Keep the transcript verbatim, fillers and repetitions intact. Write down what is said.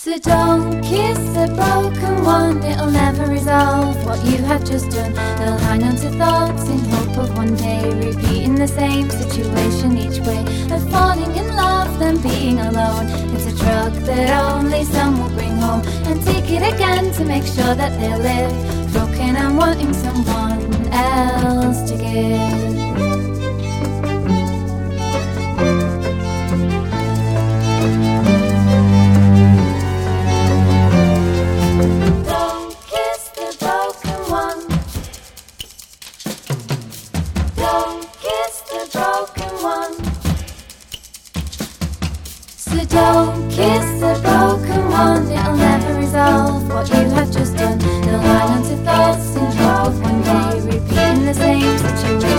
So don't kiss a broken one, it'll never resolve what you have just done. They'll hang on to thoughts in hope of one day repeating the same situation each way, of falling in love then being alone. It's a drug that only some will bring home, and take it again to make sure that they'll live, broken and wanting someone else to give. So don't kiss the broken one, it'll never resolve what you have just done. They'll hang on to thoughts in hope of one day repeating the same situation